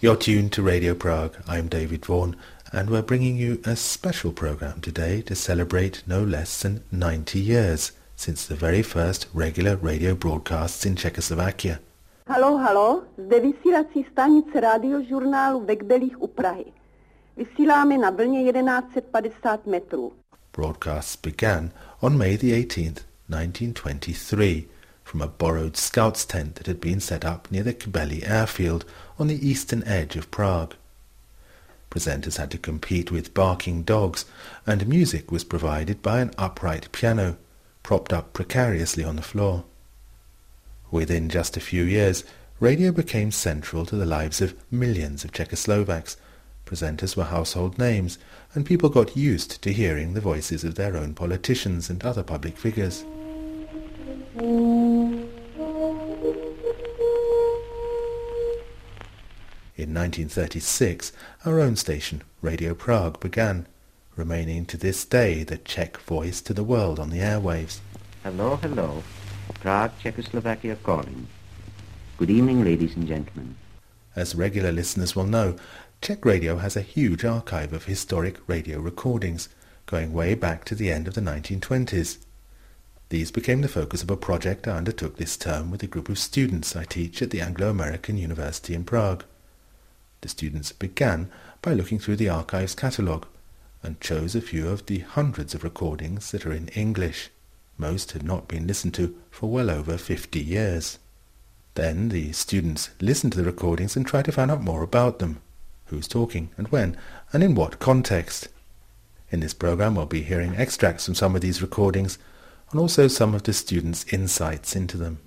You're tuned to Radio Prague. I'm David Vaughan, and we're bringing you a special program today to celebrate no less than 90 years since the very first regular radio broadcasts in Czechoslovakia. Halo, zde vysílací stanice radiožurnálu ve Kbelích u Prahy. Vysíláme na vlně 1150 metrů. Broadcasts began on May the 18th, 1923, from a borrowed scouts tent that had been set up near the Kbely airfield on the eastern edge of Prague. Presenters had to compete with barking dogs, and music was provided by an upright piano, propped up precariously on the floor. Within just a few years, radio became central to the lives of millions of Czechoslovaks. Presenters were household names, and people got used to hearing the voices of their own politicians and other public figures. In 1936, our own station, Radio Prague, began, remaining to this day the Czech voice to the world on the airwaves. Hello, Prague, Czechoslovakia calling. Good evening, ladies and gentlemen. As regular listeners will know, Czech radio has a huge archive of historic radio recordings, going way back to the end of the 1920s. These became the focus of a project I undertook this term with a group of students I teach at the Anglo-American University in Prague. The students began by looking through the archive's catalogue and chose a few of the hundreds of recordings that are in English. Most had not been listened to for well over 50 years. Then the students listened to the recordings and tried to find out more about them. Who's talking, and when, and in what context. In this program we'll be hearing extracts from some of these recordings, and also some of the students' insights into them.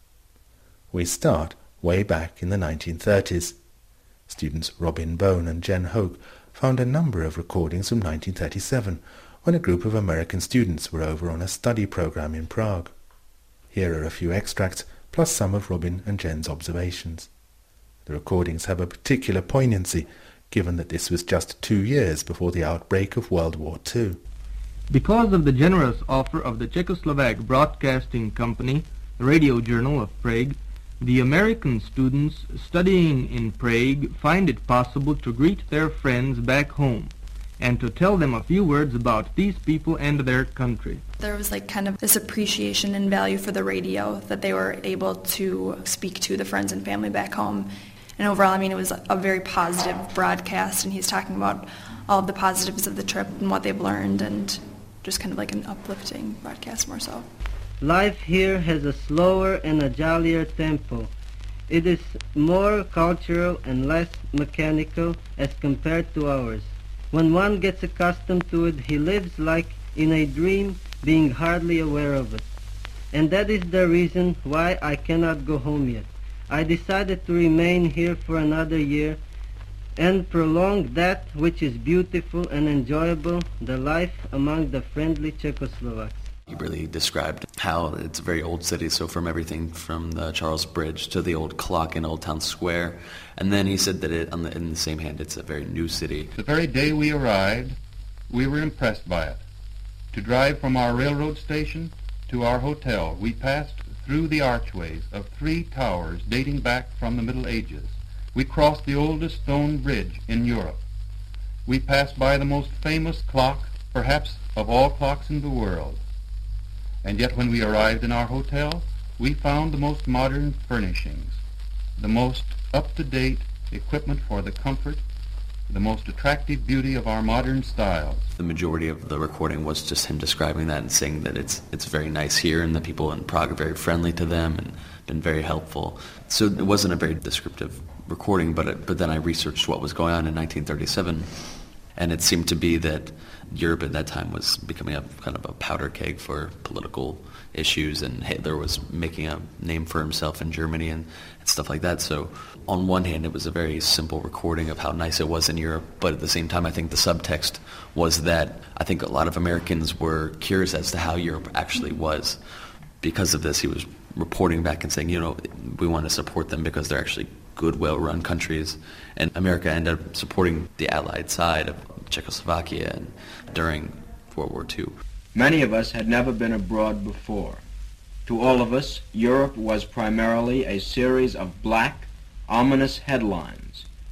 We start way back in the 1930s. Students Robin Bone and Jen Hoke found a number of recordings from 1937, when a group of American students were over on a study program in Prague. Here are a few extracts, plus some of Robin and Jen's observations. The recordings have a particular poignancy, given that this was just 2 years before the outbreak of World War II. Because of the generous offer of the Czechoslovak Broadcasting Company, the Radio Journal of Prague, the American students studying in Prague find it possible to greet their friends back home and to tell them a few words about these people and their country. There was kind of this appreciation and value for the radio that they were able to speak to the friends and family back home. And overall, it was a very positive broadcast, and he's talking about all of the positives of the trip and what they've learned, and just kind of like an uplifting broadcast more so. Life here has a slower and a jollier tempo. It is more cultural and less mechanical as compared to ours. When one gets accustomed to it, he lives like in a dream, being hardly aware of it. And that is the reason why I cannot go home yet. I decided to remain here for another year and prolong that which is beautiful and enjoyable, the life among the friendly Czechoslovaks. He really described how it's a very old city, so from everything from the Charles Bridge to the old clock in Old Town Square. And then he said that in the same hand, it's a very new city. The very day we arrived, we were impressed by it. To drive from our railroad station to our hotel, we passed through the archways of 3 towers dating back from the Middle Ages. We crossed the oldest stone bridge in Europe. We passed by the most famous clock, perhaps of all clocks in the world. And yet when we arrived in our hotel, we found the most modern furnishings, the most up-to-date equipment for the comfort, the most attractive beauty of our modern styles. The majority of the recording was just him describing that and saying that it's very nice here and the people in Prague are very friendly to them and been very helpful. So it wasn't a very descriptive recording, but then I researched what was going on in 1937, and it seemed to be that Europe at that time was becoming a kind of a powder keg for political issues, and Hitler was making a name for himself in Germany and stuff like that. So on one hand, it was a very simple recording of how nice it was in Europe, but at the same time, I think the subtext was that I think a lot of Americans were curious as to how Europe actually was. Because of this, he was reporting back and saying, we want to support them because they're actually good, well-run countries. And America ended up supporting the Allied side of Czechoslovakia and during World War II. Many of us had never been abroad before. To all of us, Europe was primarily a series of black, ominous headlines,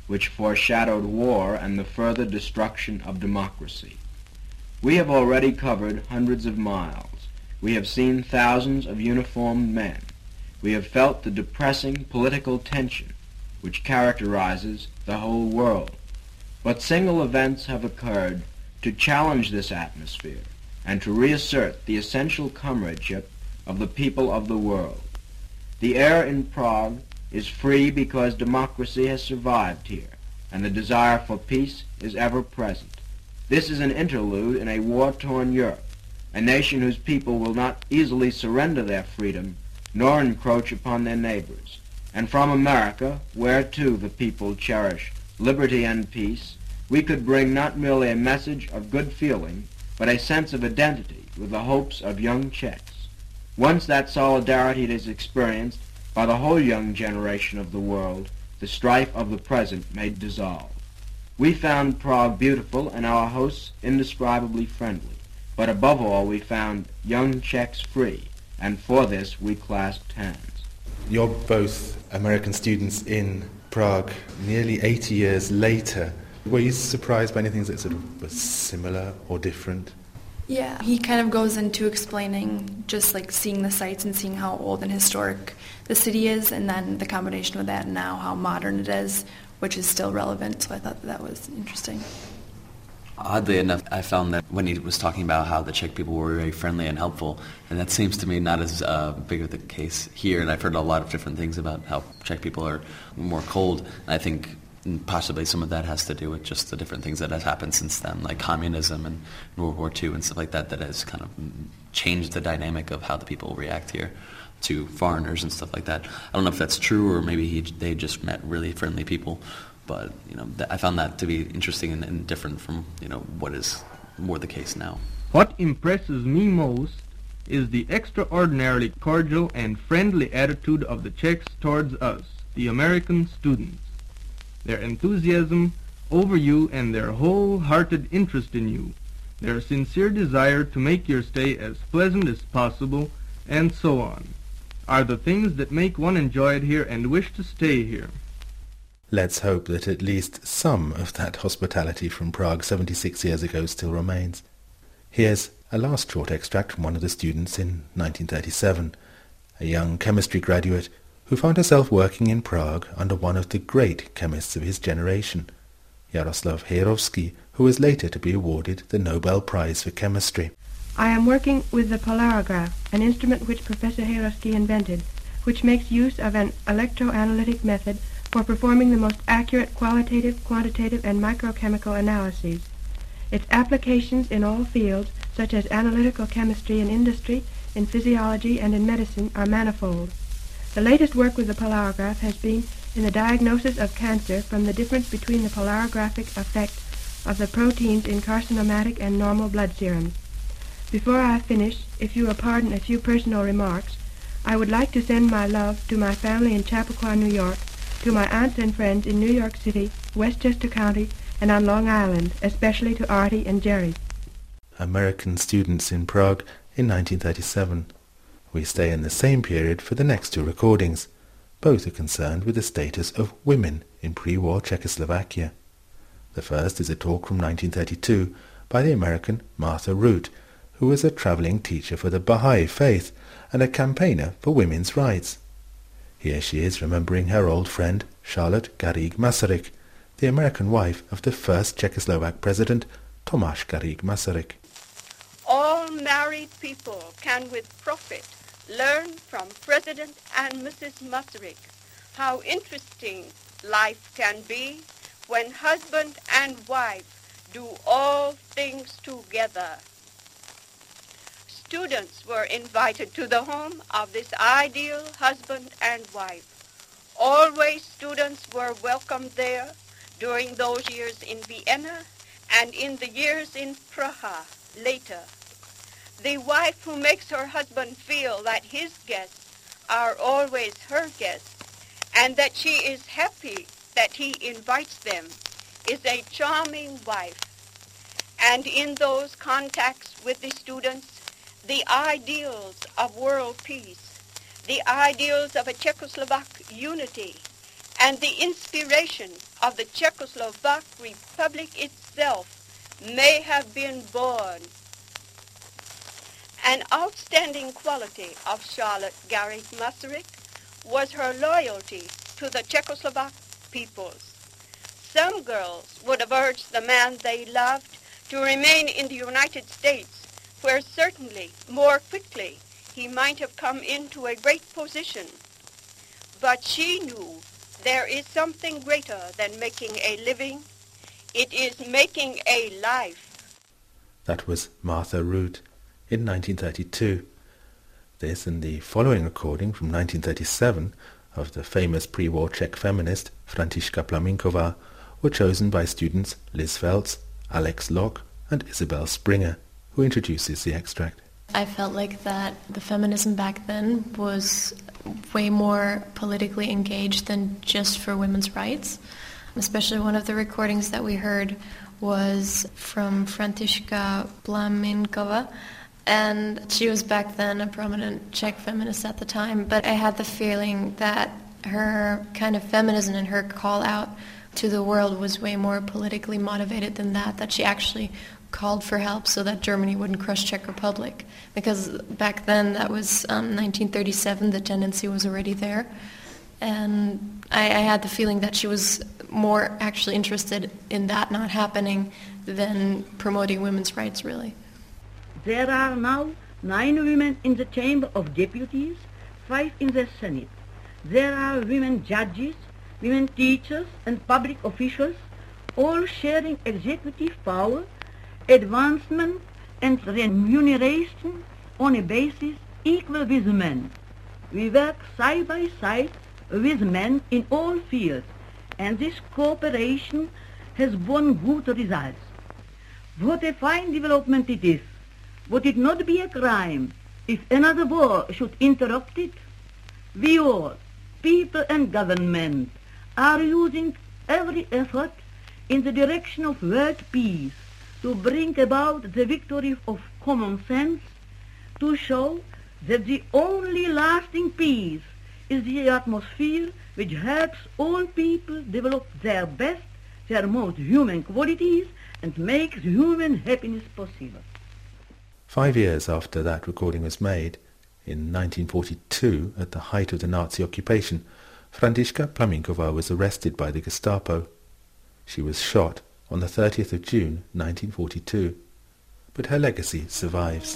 which foreshadowed war and the further destruction of democracy. We have already covered hundreds of miles. We have seen thousands of uniformed men. We have felt the depressing political tension which characterizes the whole world. But single events have occurred to challenge this atmosphere and to reassert the essential comradeship of the people of the world. The air in Prague is free because democracy has survived here, and the desire for peace is ever present. This is an interlude in a war-torn Europe, a nation whose people will not easily surrender their freedom nor encroach upon their neighbors. And from America, where too the people cherish liberty and peace, we could bring not merely a message of good feeling, but a sense of identity with the hopes of young Czechs. Once that solidarity is experienced by the whole young generation of the world, the strife of the present may dissolve. We found Prague beautiful and our hosts indescribably friendly, but above all we found young Czechs free, and for this we clasped hands. You're both American students in Prague nearly 80 years later. Were you surprised by anything that sort of was similar or different? Yeah, he kind of goes into explaining just like seeing the sights and seeing how old and historic the city is, and then the combination with that now how modern it is, which is still relevant, so I thought that was interesting. Oddly enough, I found that when he was talking about how the Czech people were very friendly and helpful, and that seems to me not as big of the case here, and I've heard a lot of different things about how Czech people are more cold, and I think possibly some of that has to do with just the different things that has happened since then, like communism and World War II and stuff like that, that has kind of changed the dynamic of how the people react here to foreigners and stuff like that. I don't know if that's true, or maybe they just met really friendly people. But I found that to be interesting and different from what is more the case now. What impresses me most is the extraordinarily cordial and friendly attitude of the Czechs towards us, the American students. Their enthusiasm over you and their wholehearted interest in you, their sincere desire to make your stay as pleasant as possible, and so on, are the things that make one enjoy it here and wish to stay here. Let's hope that at least some of that hospitality from Prague 76 years ago still remains. Here's a last short extract from one of the students in 1937, a young chemistry graduate who found herself working in Prague under one of the great chemists of his generation, Jaroslav Hejrovský, who was later to be awarded the Nobel Prize for Chemistry. I am working with the polarograph, an instrument which Professor Hejrovský invented, which makes use of an electroanalytic method for performing the most accurate qualitative, quantitative, and microchemical analyses. Its applications in all fields, such as analytical chemistry in industry, in physiology, and in medicine, are manifold. The latest work with the polarograph has been in the diagnosis of cancer from the difference between the polarographic effect of the proteins in carcinomatic and normal blood serums. Before I finish, if you will pardon a few personal remarks, I would like to send my love to my family in Chappaqua, New York, to my aunts and friends in New York City, Westchester County, and on Long Island, especially to Artie and Jerry. American students in Prague in 1937. We stay in the same period for the next two recordings. Both are concerned with the status of women in pre-war Czechoslovakia. The first is a talk from 1932 by the American Martha Root, who was a traveling teacher for the Baha'i faith and a campaigner for women's rights. Here she is remembering her old friend Charlotte Garrigue-Masaryk, the American wife of the first Czechoslovak president, Tomáš Garrigue-Masaryk. All married people can with profit learn from President and Mrs. Masaryk how interesting life can be when husband and wife do all things together. Students were invited to the home of this ideal husband and wife. Always students were welcomed there during those years in Vienna and in the years in Praha later. The wife who makes her husband feel that his guests are always her guests and that she is happy that he invites them is a charming wife. And in those contacts with the students, the ideals of world peace, the ideals of a Czechoslovak unity, and the inspiration of the Czechoslovak Republic itself may have been born. An outstanding quality of Charlotte Garrick-Masaryk was her loyalty to the Czechoslovak peoples. Some girls would have urged the man they loved to remain in the United States, where certainly more quickly he might have come into a great position. But she knew there is something greater than making a living. It is making a life. That was Martha Root in 1932. This and the following recording from 1937 of the famous pre-war Czech feminist Františka Plamenková were chosen by students Liz Feltz, Alex Locke and Isabel Springer, who introduces the extract. I felt like that the feminism back then was way more politically engaged than just for women's rights. Especially one of the recordings that we heard was from Františka Plamenková, and she was back then a prominent Czech feminist at the time, but I had the feeling that her kind of feminism and her call out to the world was way more politically motivated than that she actually called for help so that Germany wouldn't crush Czech Republic. Because back then, that was 1937, the tendency was already there. And I had the feeling that she was more actually interested in that not happening than promoting women's rights, really. There are now 9 women in the Chamber of Deputies, 5 in the Senate. There are women judges, women teachers and public officials, all sharing executive power, advancement and remuneration on a basis equal with men. We work side by side with men in all fields, and this cooperation has borne good results. What a fine development it is. Would it not be a crime if another war should interrupt it? We all, people and government, are using every effort in the direction of world peace to bring about the victory of common sense, to show that the only lasting peace is the atmosphere which helps all people develop their best, their most human qualities, and makes human happiness possible. 5 years after that recording was made, in 1942, at the height of the Nazi occupation, Františka Plamenková was arrested by the Gestapo. She was shot on the 30th of June 1942, but her legacy survives.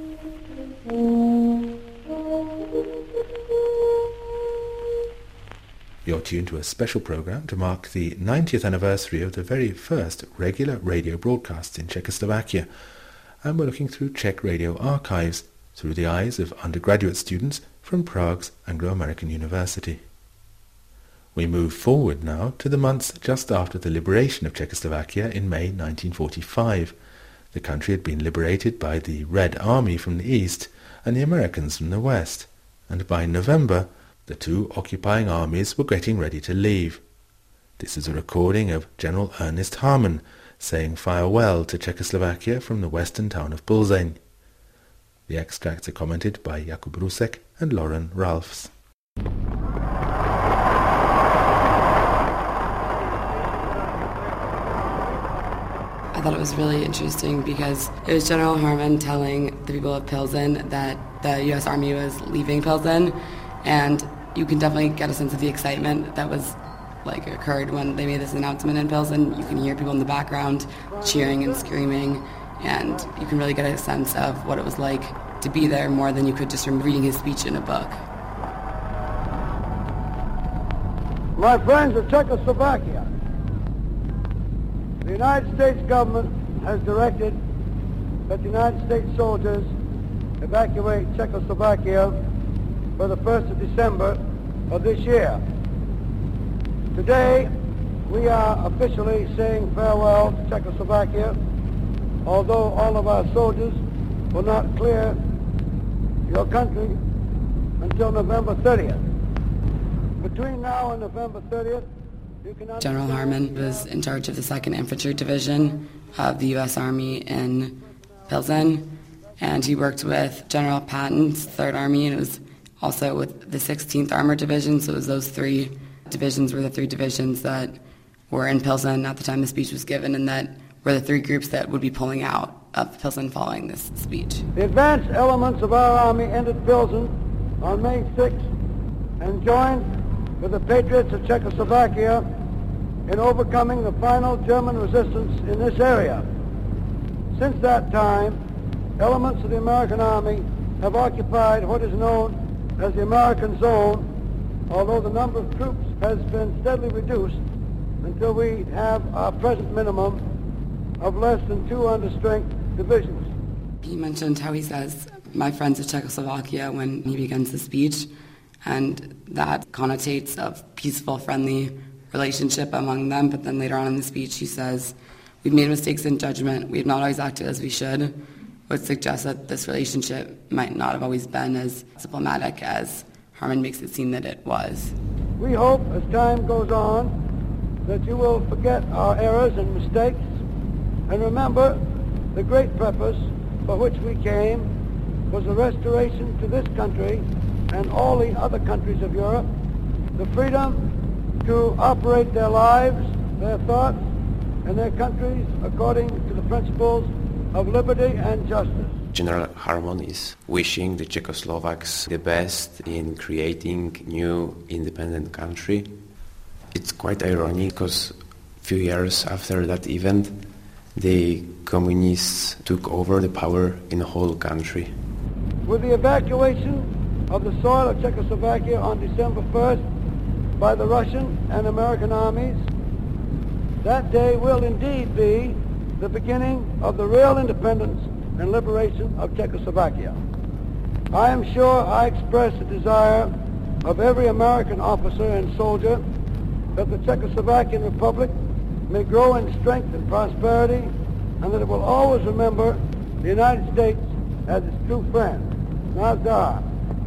You're tuned to a special program to mark the 90th anniversary of the very first regular radio broadcasts in Czechoslovakia, and we're looking through Czech radio archives through the eyes of undergraduate students from Prague's Anglo-American University. We move forward now to the months just after the liberation of Czechoslovakia in May 1945. The country had been liberated by the Red Army from the east and the Americans from the west, and by November the two occupying armies were getting ready to leave. This is a recording of General Ernest Harman saying farewell to Czechoslovakia from the western town of Plzeň. The extracts are commented by Jakub Rusek and Lauren Ralphs. I thought it was really interesting because it was General Harman telling the people of Pilsen that the U.S. Army was leaving Pilsen, and you can definitely get a sense of the excitement that was occurred when they made this announcement in Pilsen. You can hear people in the background cheering and screaming, and you can really get a sense of what it was like to be there more than you could just from reading his speech in a book. My friends of Czechoslovakia, the United States government has directed that the United States soldiers evacuate Czechoslovakia for the 1st of December of this year. Today, we are officially saying farewell to Czechoslovakia, although all of our soldiers will not clear your country until November 30th. Between now and November 30th, General Harman was in charge of the 2nd Infantry Division of the U.S. Army in Pilsen, and he worked with General Patton's 3rd Army, and it was also with the 16th Armored Division, so it was those 3 divisions were the 3 divisions that were in Pilsen at the time the speech was given, and that were the three groups that would be pulling out of Pilsen following this speech. The advanced elements of our army entered Pilsen on May 6th and joined with the patriots of Czechoslovakia in overcoming the final German resistance in this area. Since that time, elements of the American army have occupied what is known as the American Zone, although the number of troops has been steadily reduced until we have our present minimum of less than 2 understrength divisions. He mentioned how he says, "My friends of Czechoslovakia," when he begins the speech, and that connotates a peaceful, friendly relationship among them, but then later on in the speech he says, "We've made mistakes in judgment, we have not always acted as we should," would suggest that this relationship might not have always been as diplomatic as Harman makes it seem that it was. We hope as time goes on that you will forget our errors and mistakes and remember the great purpose for which we came was the restoration to this country and all the other countries of Europe, the freedom to operate their lives, their thoughts, and their countries according to the principles of liberty and justice. General Harman is wishing the Czechoslovaks the best in creating new independent country. It's quite ironic because a few years after that event, the communists took over the power in the whole country. With the evacuation of the soil of Czechoslovakia on December 1st by the Russian and American armies, that day will indeed be the beginning of the real independence and liberation of Czechoslovakia. I am sure I express the desire of every American officer and soldier that the Czechoslovakian Republic may grow in strength and prosperity, and that it will always remember the United States as its true friend. Nazdar.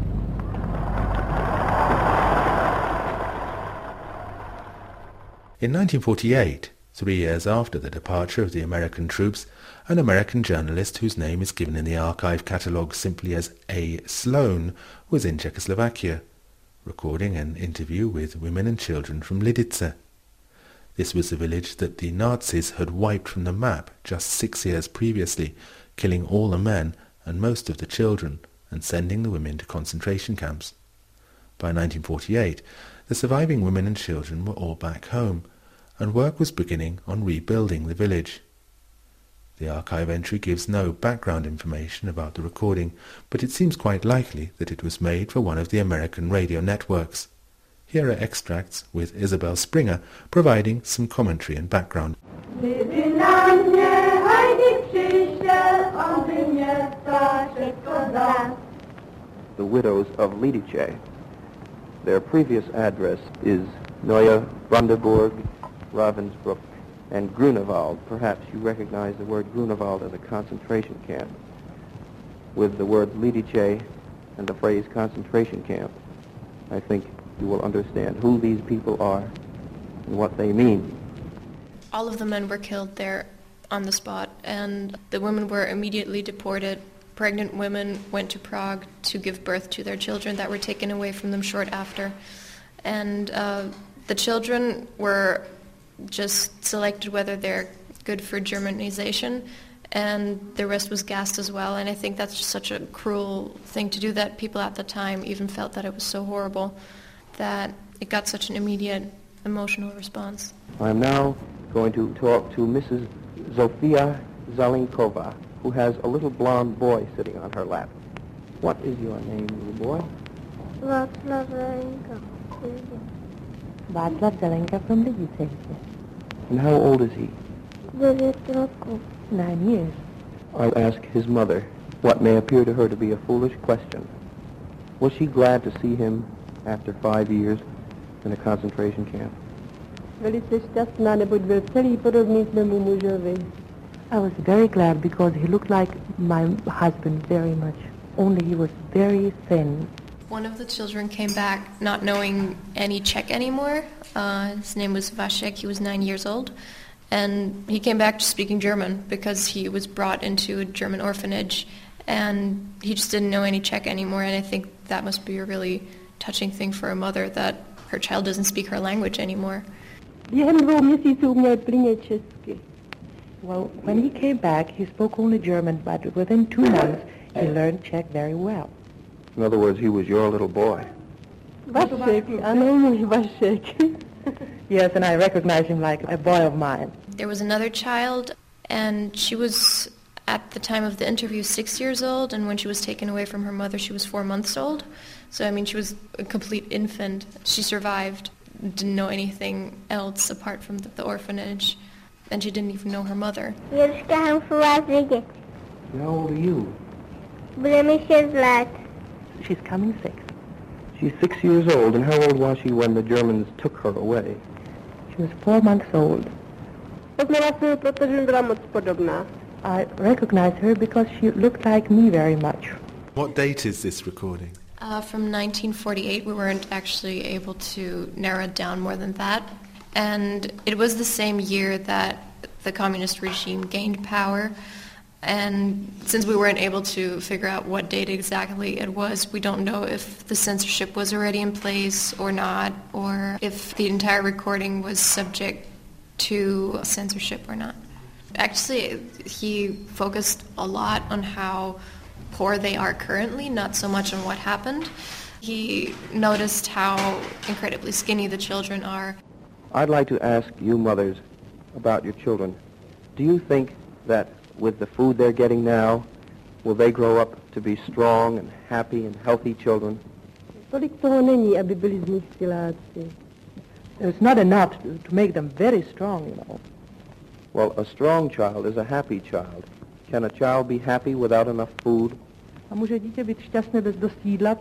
In 1948, 3 years after the departure of the American troops, an American journalist whose name is given in the archive catalogue simply as A. Sloan was in Czechoslovakia, recording an interview with women and children from Lidice. This was the village that the Nazis had wiped from the map just 6 years previously, killing all the men and most of the children and sending the women to concentration camps. By 1948, the surviving women and children were all back home, and work was beginning on rebuilding the village. The archive entry gives no background information about the recording, but it seems quite likely that it was made for one of the American radio networks. Here are extracts with Isabel Springer providing some commentary and background. The widows of Lidice. Their previous address is Neue Brandenburg, Ravensbrück, and Grunewald. Perhaps you recognize the word Grunewald as a concentration camp. With the word Lidice and the phrase concentration camp, I think you will understand who these people are and what they mean. All of the men were killed there on the spot, and the women were immediately deported. Pregnant women went to Prague to give birth to their children that were taken away from them short after. And the children were just selected whether they're good for Germanization, and the rest was gassed as well. And I think that's just such a cruel thing to do that people at the time even felt that it was so horrible that it got such an immediate emotional response. I'm now going to talk to Mrs. Zofia Zalinkova, who has a little blonde boy sitting on her lap. What is your name, little boy? Václav Zelenka. Václav Zelenka from Lidice. And how old is he? 9 roků. 9 years. I'll ask his mother what may appear to her to be a foolish question. Was she glad to see him after 5 years in a concentration camp? Velice šťastná, neboť byl celý podobný svému mužovi. I was very glad because he looked like my husband very much, only he was very thin. One of the children came back not knowing any Czech anymore. His name was Vasek. He was 9 years old. And he came back just speaking German because he was brought into a German orphanage and he just didn't know any Czech anymore. And I think that must be a really touching thing for a mother, that her child doesn't speak her language anymore. Well, when he came back, he spoke only German, but within 2 months, he learned Czech very well. In other words, he was your little boy. Yes, and I recognize him like a boy of mine. There was another child, and she was, at the time of the interview, 6 years old, and when she was taken away from her mother, she was 4 months old. So, I mean, she was a complete infant. She survived, didn't know anything else apart from the orphanage, and she didn't even know her mother. How old are you? She's coming 6. She's 6 years old, and how old was she when the Germans took her away? She was 4 months old. I recognize her because she looked like me very much. What date is this recording? From 1948. We weren't actually able to narrow it down more than that. And it was the same year that the communist regime gained power. And since we weren't able to figure out what date exactly it was, we don't know if the censorship was already in place or not, or if the entire recording was subject to censorship or not. Actually, he focused a lot on how poor they are currently, not so much on what happened. He noticed how incredibly skinny the children are. I'd like to ask you mothers about your children. Do you think that with the food they're getting now, will they grow up to be strong and happy and healthy children? It's not enough to make them very strong, you know. Well, a strong child is a happy child. Can a child be happy without enough food? A může dítě být šťastné bez dost jídla?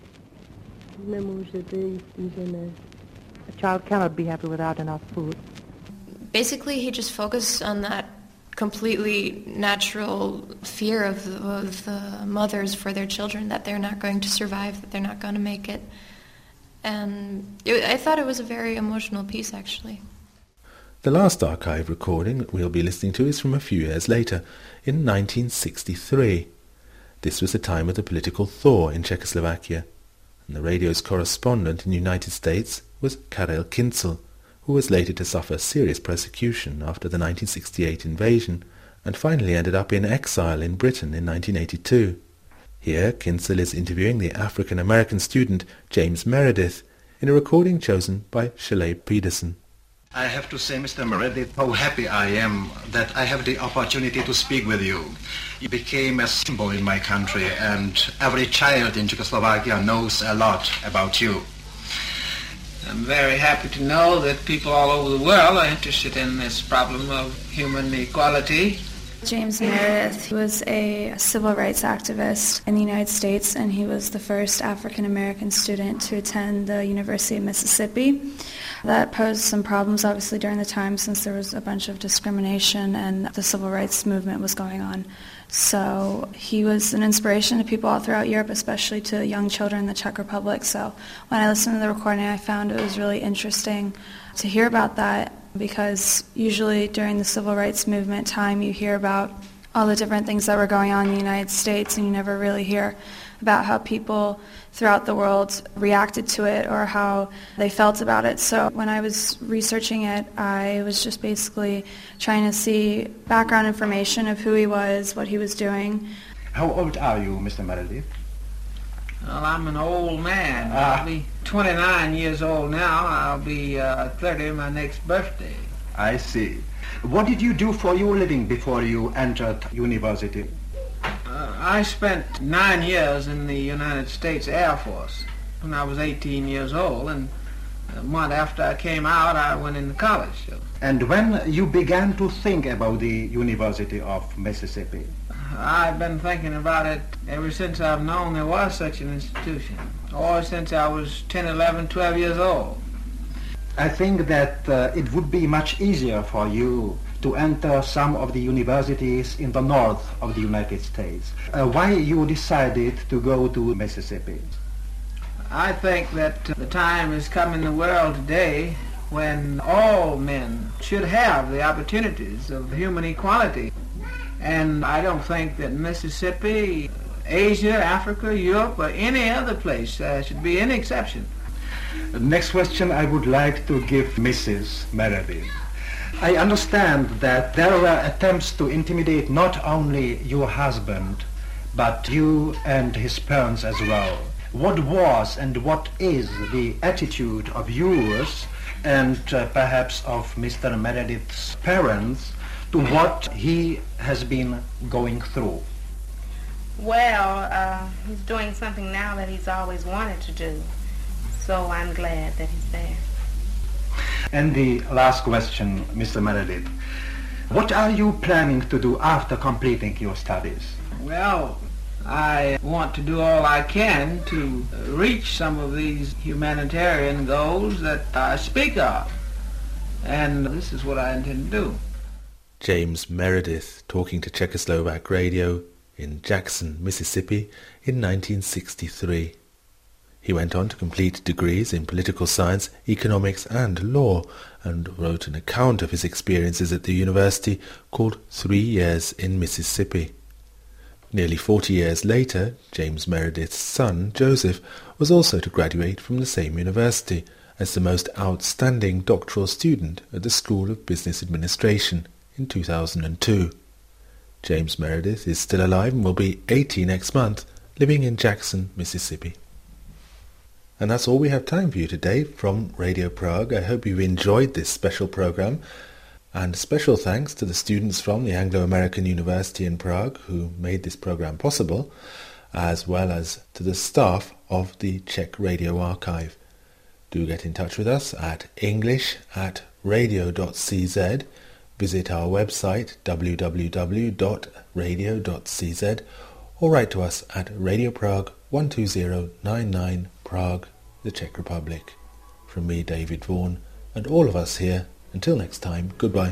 A child cannot be happy without enough food. Basically, he just focused on that completely natural fear of the mothers for their children, that they're not going to survive, that they're not going to make it. And I thought it was a very emotional piece, actually. The last archive recording that we'll be listening to is from a few years later, in 1963. This was the time of the political thaw in Czechoslovakia, and the radio's correspondent in the United States was Karel Kinzel, who was later to suffer serious persecution after the 1968 invasion, and finally ended up in exile in Britain in 1982. Here, Kinzel is interviewing the African-American student James Meredith in a recording chosen by Shelley Pedersen. I have to say, Mr. Meredith, how happy I am that I have the opportunity to speak with you. You became a symbol in my country, and every child in Czechoslovakia knows a lot about you. I'm very happy to know that people all over the world are interested in this problem of human equality. James Meredith was a civil rights activist in the United States, and he was the first African-American student to attend the University of Mississippi. That posed some problems, obviously, during the time, since there was a bunch of discrimination and the civil rights movement was going on. So he was an inspiration to people all throughout Europe, especially to young children in the Czech Republic. So when I listened to the recording, I found it was really interesting to hear about that, because usually during the civil rights movement time you hear about all the different things that were going on in the United States, and you never really hear about how people throughout the world reacted to it or how they felt about it. So when I was researching it, I was just basically trying to see background information of who he was, what he was doing. How old are you, Mr. Meredith? Well, I'm an old man. I'll be 29 years old now. I'll be 30 my next birthday. I see. What did you do for your living before you entered university? I spent 9 years in the United States Air Force when I was 18 years old, and a month after I came out, I went into college. And when you began to think about the University of Mississippi? I've been thinking about it ever since I've known there was such an institution, or since I was 10, 11, 12 years old. I think that it would be much easier for you to enter some of the universities in the north of the United States. Why you decided to go to Mississippi? I think that the time has come in the world today when all men should have the opportunities of human equality. And I don't think that Mississippi, Asia, Africa, Europe, or any other place should be any exception. Next question I would like to give Mrs. Meredith. I understand that there were attempts to intimidate not only your husband, but you and his parents as well. What was and what is the attitude of yours and perhaps of Mr. Meredith's parents to what he has been going through? Well, he's doing something now that he's always wanted to do, so I'm glad that he's there. And the last question, Mr. Meredith. What are you planning to do after completing your studies? Well, I want to do all I can to reach some of these humanitarian goals that I speak of. And this is what I intend to do. James Meredith talking to Czechoslovak Radio in Jackson, Mississippi in 1963. He went on to complete degrees in political science, economics and law, and wrote an account of his experiences at the university called 3 Years in Mississippi. Nearly 40 years later, James Meredith's son, Joseph, was also to graduate from the same university as the most outstanding doctoral student at the School of Business Administration in 2002. James Meredith is still alive and will be 80 next month, living in Jackson, Mississippi. And that's all we have time for you today from Radio Prague. I hope you've enjoyed this special program. And special thanks to the students from the Anglo-American University in Prague who made this program possible, as well as to the staff of the Czech Radio Archive. Do get in touch with us at english@radio.cz. Visit our website www.radio.cz or write to us at Radio Prague 12099 Prague, the Czech Republic. From me, David Vaughan, and all of us here, until next time, goodbye.